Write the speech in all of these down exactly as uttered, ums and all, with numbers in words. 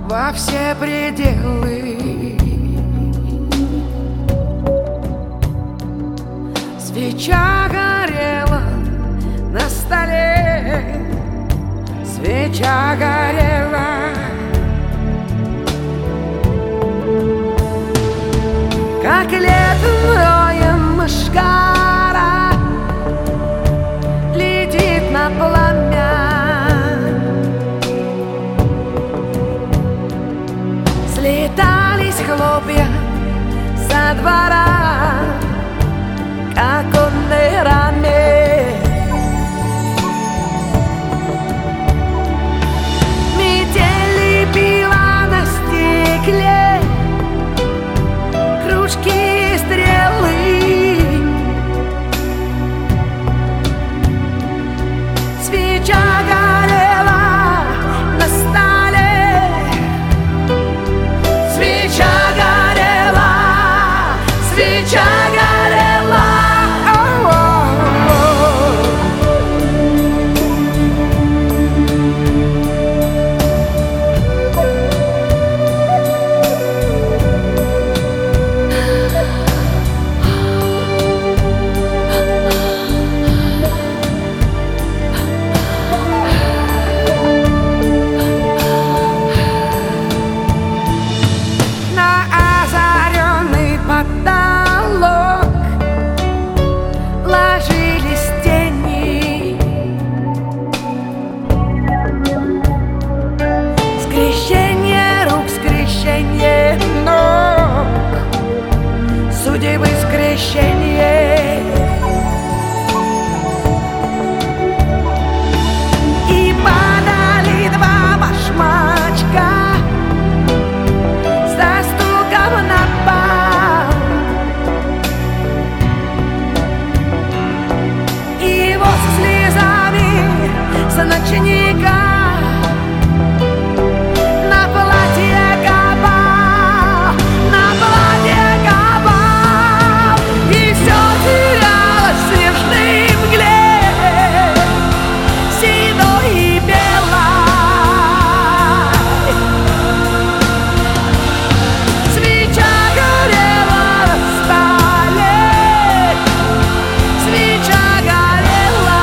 во все пределы. Свеча горела на столе, свеча горела. Как летная мышкара летит на пламя, слетались хлопья со двора, как оконной раме. Метели пива на стекле, кружки и стрелы. Свеча горела на столе, свеча горела, свеча горела. Судьбы скрещение, и падали два башмачка со стуком на пол, и его со слезами с ночника на платье капал, на платье капал, и все терялось в снежной мгле, седой и белой. Свеча горела на столе, свеча горела.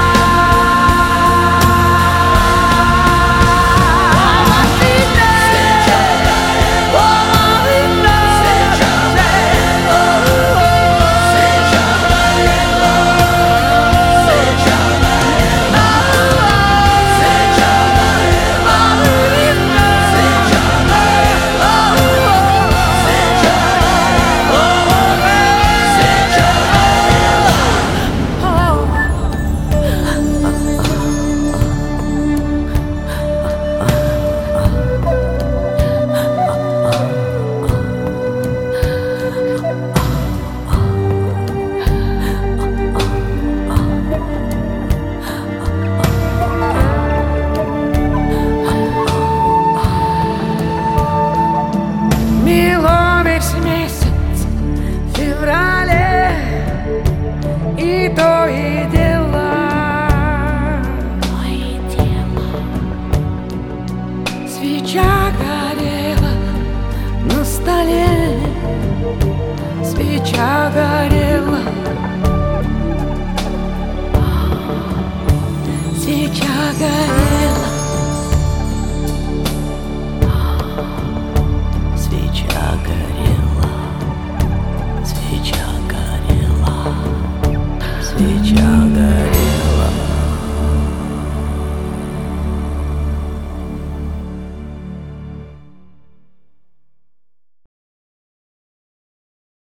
Месяц в феврале, и то и дело, то и дело. Свеча горела на столе, свеча горела, свеча горела, свеча горела, свеча горела, свеча.